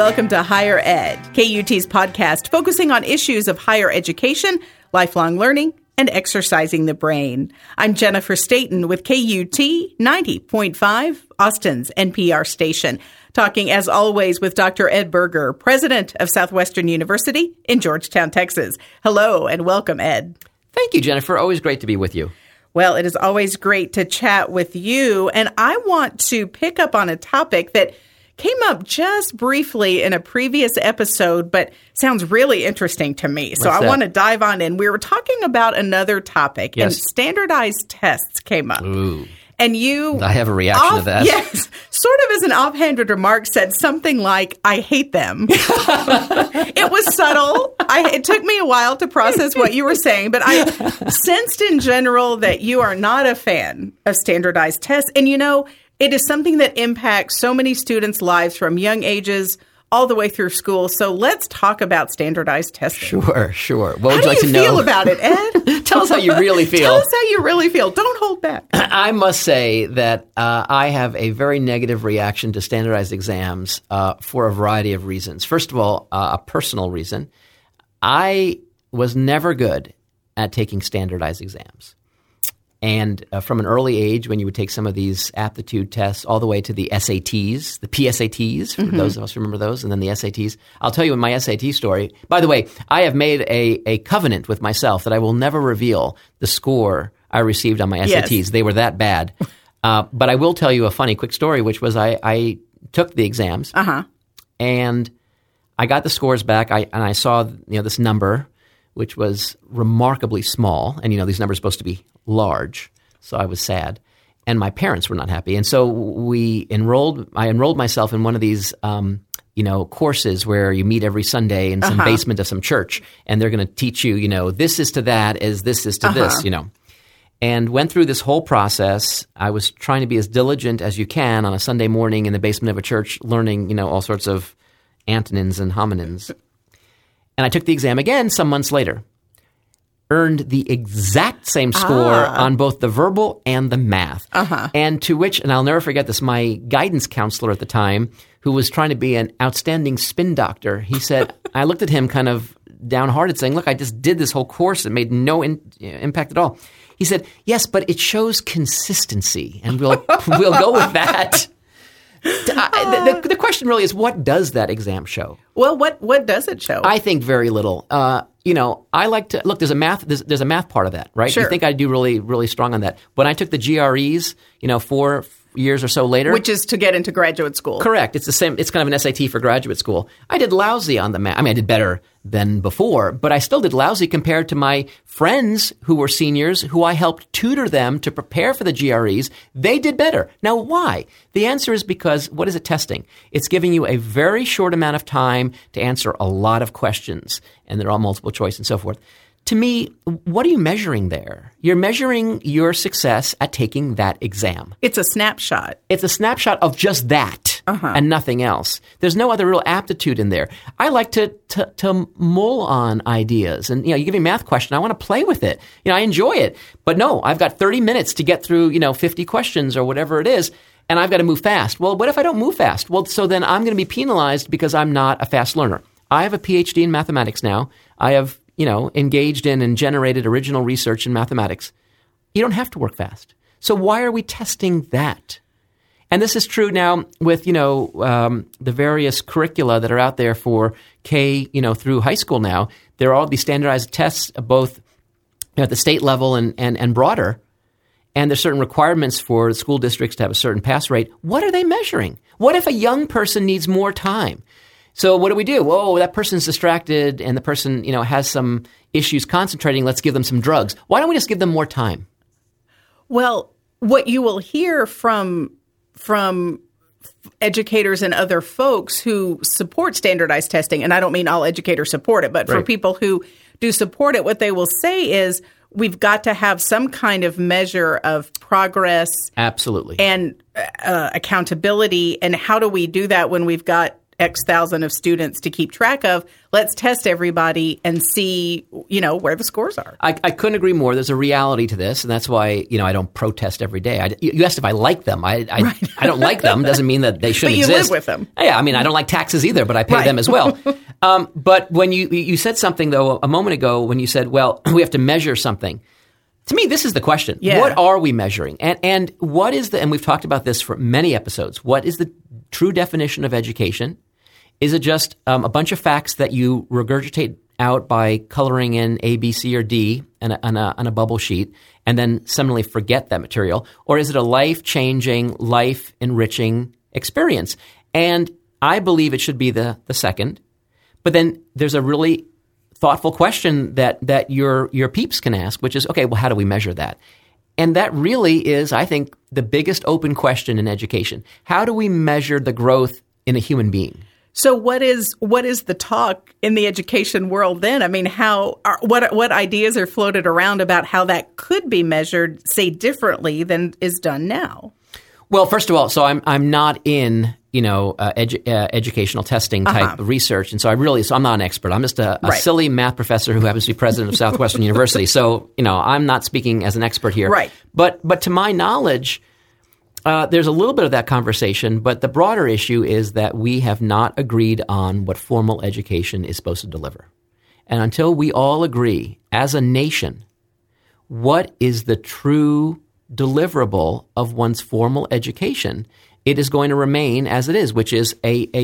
welcome to Higher Ed, KUT's podcast focusing on issues of higher education, lifelong learning, and exercising the brain. I'm Jennifer Staten with KUT 90.5, Austin's NPR station, talking as always with Dr. Ed Berger, president of Southwestern University in Georgetown, Texas. Hello and welcome, Ed. Thank you, Jennifer. Always great to be with you. Well, it is always great to chat with you, and I want to pick up on a topic that came up just briefly in a previous episode, but sounds really interesting to me. So I want to dive on in. We were talking about another topic, and standardized tests came up. Ooh. And I have a reaction to that. Yes. Sort of as an offhanded remark, said something like, I hate them. It was subtle. It took me a while to process what you were saying, but I sensed in general that you are not a fan of standardized tests. And, you know, it is something that impacts so many students' lives from young ages all the way through school. So let's talk about standardized testing. Sure. What would you like to know? How do you feel about it, Ed? Tell us how you really feel. Tell us how you really feel. Don't hold back. I must say that I have a very negative reaction to standardized exams for a variety of reasons. First of all, a personal reason. I was never good at taking standardized exams. And from an early age, when you would take some of these aptitude tests all the way to the SATs, the PSATs, for those of us who remember those, and then the SATs. I'll tell you my SAT story. By the way, I have made a covenant with myself that I will never reveal the score I received on my SATs. Yes. They were that bad. But I will tell you a funny quick story, which was I took the exams, and I got the scores back, and I saw this number, which was remarkably small. And, these numbers are supposed to be large. So I was sad. And my parents were not happy. And so I enrolled myself in one of these, courses where you meet every Sunday in some basement of some church. And they're going to teach you, this is to that as this is to this, And went through this whole process. I was trying to be as diligent as you can on a Sunday morning in the basement of a church, learning, all sorts of antonyms and homonyms. And I took the exam again some months later. Earned the exact same score on both the verbal and the math. And to which, and I'll never forget this, my guidance counselor at the time, who was trying to be an outstanding spin doctor, he said, I looked at him kind of downhearted saying, look, I just did this whole course. It made no impact at all. He said, yes, but it shows consistency, and we'll go with that. The question really is, what does that exam show? Well, what does it show? I think very little. I like to look. There's a math part of that, right? Sure. You think I do really, really strong on that. When I took the GREs, 4 years or so later, which is to get into graduate school. Correct. It's the same. It's kind of an SAT for graduate school. I did lousy on the math. I mean, I did better than before, but I still did lousy compared to my friends who were seniors, who I helped tutor them to prepare for the GREs. They did better. Now, why? The answer is because what is it testing? It's giving you a very short amount of time to answer a lot of questions, and they're all multiple choice and so forth. To me, what are you measuring there? You're measuring your success at taking that exam. It's a snapshot. It's a snapshot of just that and nothing else. There's no other real aptitude in there. I like to mull on ideas. And, you give me a math question, I want to play with it. I enjoy it. But no, I've got 30 minutes to get through, 50 questions or whatever it is, and I've got to move fast. Well, what if I don't move fast? Well, so then I'm going to be penalized because I'm not a fast learner. I have a PhD in mathematics now. I have engaged in and generated original research in mathematics. You don't have to work fast. So why are we testing that? And this is true now with, the various curricula that are out there for K, through high school now. There are all these standardized tests, both at the state level and broader. And there's certain requirements for school districts to have a certain pass rate. What are they measuring? What if a young person needs more time? So what do? Oh, that person's distracted and the person, has some issues concentrating. Let's give them some drugs. Why don't we just give them more time? Well, what you will hear from educators and other folks who support standardized testing, and I don't mean all educators support it, but for people who do support it, what they will say is we've got to have some kind of measure of progress. Absolutely. And accountability. And how do we do that when we've got X thousand of students to keep track of. Let's test everybody and see, where the scores are. I couldn't agree more. There's a reality to this, and that's why, I don't protest every day. You asked if I like them. I don't like them. Doesn't mean that they shouldn't exist. But you live with them. Yeah, I don't like taxes either, but I pay them as well. But when you said something, though, a moment ago when you said, well, we have to measure something. To me, this is the question. Yeah. What are we measuring? And what is and we've talked about this for many episodes, what is the true definition of education? Is it just a bunch of facts that you regurgitate out by coloring in A, B, C, or D on a bubble sheet and then suddenly forget that material? Or is it a life-changing, life-enriching experience? And I believe it should be the second. But then there's a really thoughtful question that your peeps can ask, which is, okay, well, how do we measure that? And that really is, I think, the biggest open question in education. How do we measure the growth in a human being? So what is the talk in the education world then? What ideas are floated around about how that could be measured, say, differently than is done now? Well, first of all, so I'm not in educational testing type of research, and so I'm not an expert. I'm just a silly math professor who happens to be president of Southwestern University. So I'm not speaking as an expert here. Right. But to my knowledge, there's a little bit of that conversation. But the broader issue is that we have not agreed on what formal education is supposed to deliver, and until we all agree as a nation, what is the true deliverable of one's formal education, it is going to remain as it is, which is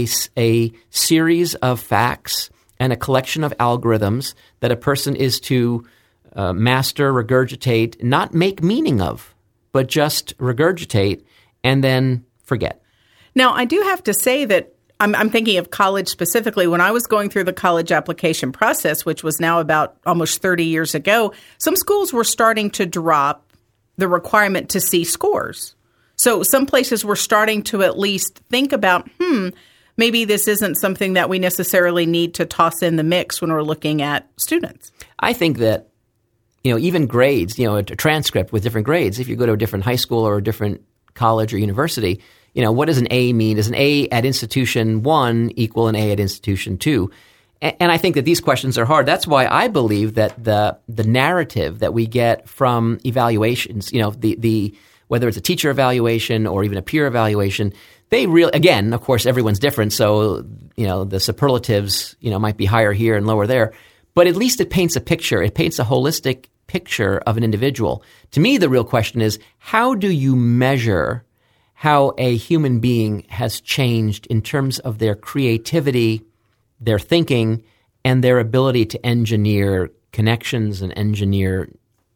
a series of facts and a collection of algorithms that a person is to master, regurgitate, not make meaning of, but just regurgitate and then forget. Now, I do have to say that I'm thinking of college specifically. When I was going through the college application process, which was now about almost 30 years ago, some schools were starting to drop the requirement to see scores. So some places were starting to at least think about, maybe this isn't something that we necessarily need to toss in the mix when we're looking at students. I think that, even grades, a transcript with different grades, if you go to a different high school or a different college or university, what does an A mean? Does an A at institution 1 equal an A at institution 2? And I think that these questions are hard. That's why I believe that the narrative that we get from evaluations, whether it's a teacher evaluation or even a peer evaluation, they really, again, of course, everyone's different. So, the superlatives, might be higher here and lower there. But at least it paints a picture. It paints a holistic picture of an individual. To me, the real question is, how do you measure how a human being has changed in terms of their creativity, their thinking, and their ability to engineer connections and engineer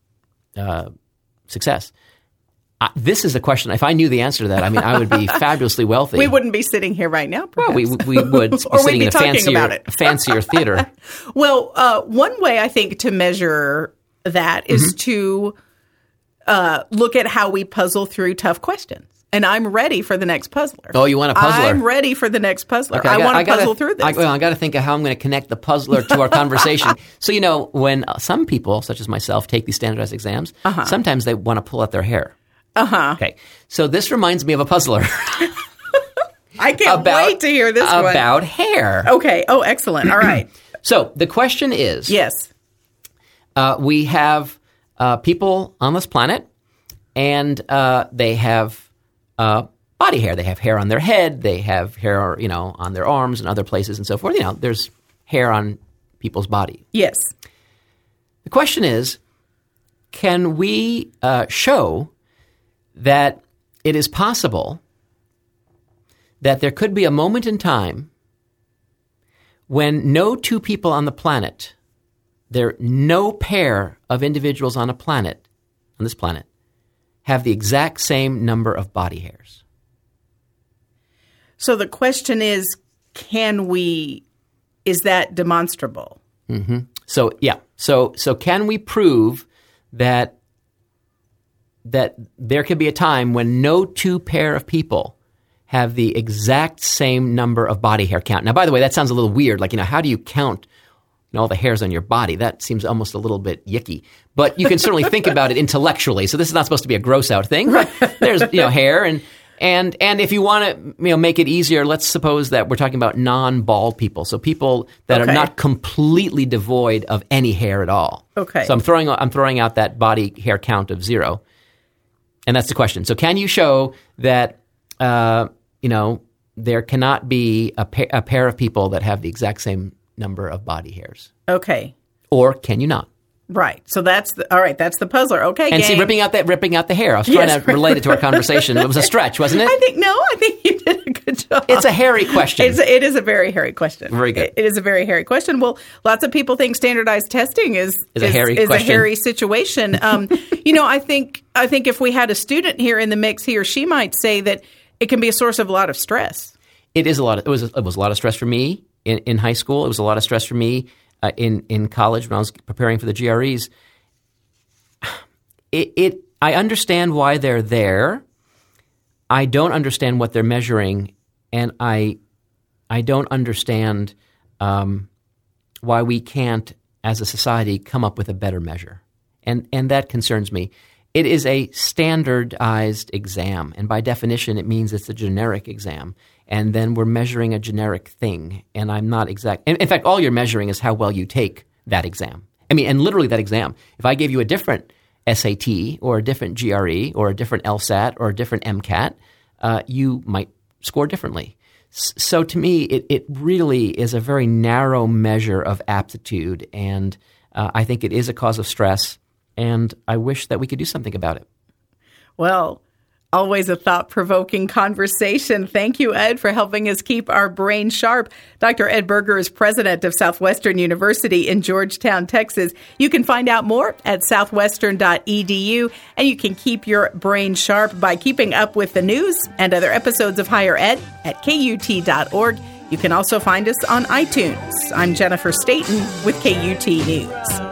success? This is a question. If I knew the answer to that, I would be fabulously wealthy. We wouldn't be sitting here right now, perhaps. Well, we would be sitting in a fancier theater. Well, one way I think to measure that is to look at how we puzzle through tough questions. And I'm ready for the next puzzler. Oh, you want a puzzler? I'm ready for the next puzzler. Okay, I want to puzzle through this. I got to think of how I'm going to connect the puzzler to our conversation. So, when some people, such as myself, take these standardized exams, sometimes they want to pull out their hair. Okay. So this reminds me of a puzzler. I can't wait to hear this one. About hair. Okay. Oh, excellent. All right. So the question is, yes, we have people on this planet, and they have body hair. They have hair on their head. They have hair, on their arms and other places and so forth. There's hair on people's body. Yes. The question is, can we show that it is possible that there could be a moment in time when no two people on the planet, no pair of individuals on this planet, have the exact same number of body hairs? So the question is, is that demonstrable? Mm-hmm. So, yeah. So can we prove that there could be a time when no two pair of people have the exact same number of body hair count? Now, by the way, that sounds a little weird. Like, how do you count all the hairs on your body? That seems almost a little bit yicky. But you can certainly think about it intellectually. So this is not supposed to be a gross out thing. But there's hair, And if you want to make it easier, let's suppose that we're talking about non-bald people, so people that are not completely devoid of any hair at all. Okay. So I'm throwing out that body hair count of 0, and that's the question. So can you show that there cannot be a pair of people that have the exact same number of body hairs? Okay. Or can you not? Right. So that's the puzzler. Okay. And see, ripping out the hair. I was trying to relate it to our conversation. It was a stretch, wasn't it? I think you did a good job. It's a hairy question. It is a very hairy question. Very good. It is a very hairy question. Well, lots of people think standardized testing is a hairy situation. I think if we had a student here in the mix, he or she might say that it can be a source of a lot of stress. It is a lot. It was a lot of stress for me in high school. It was a lot of stress for me in college when I was preparing for the GREs. I understand why they're there. I don't understand what they're measuring, and I don't understand why we can't, as a society, come up with a better measure, and that concerns me. It is a standardized exam, and by definition, it means it's a generic exam. And then we're measuring a generic thing, and I'm not exact. In fact, all you're measuring is how well you take that exam. I mean, and literally that exam. If I gave you a different SAT or a different GRE or a different LSAT or a different MCAT, you might score differently. So to me, it really is a very narrow measure of aptitude, and I think it is a cause of stress, and I wish that we could do something about it. Well, always a thought-provoking conversation. Thank you, Ed, for helping us keep our brain sharp. Dr. Ed Berger is president of Southwestern University in Georgetown, Texas. You can find out more at southwestern.edu, and you can keep your brain sharp by keeping up with the news and other episodes of Higher Ed at KUT.org. You can also find us on iTunes. I'm Jennifer Staten with KUT News.